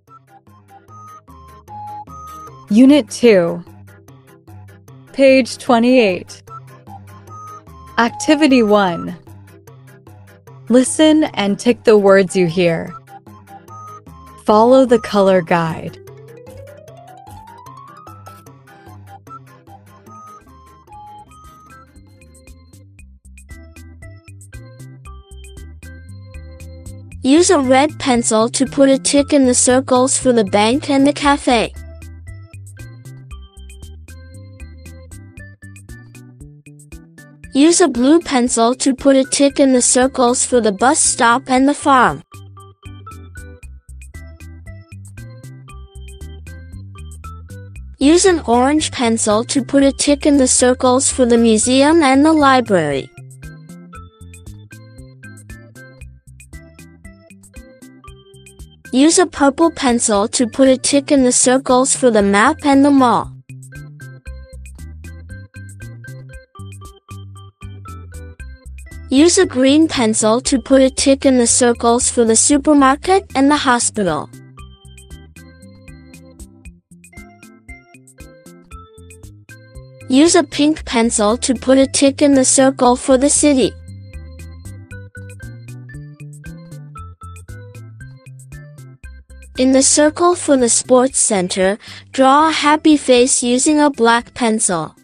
Unit 2, page 28. Activity 1. Listen and tick the words you hear. Follow the color guide. Use a red pencil to put a tick in the circles for the bank and the cafe. Use a blue pencil to put a tick in the circles for the bus stop and the farm. Use an orange pencil to put a tick in the circles for the museum and the library. Use a purple pencil to put a tick in the circles for the map and the mall. Use a green pencil to put a tick in the circles for the supermarket and the hospital. Use a pink pencil to put a tick in the circle for the city. In the circle for the sports center, draw a happy face using a black pencil.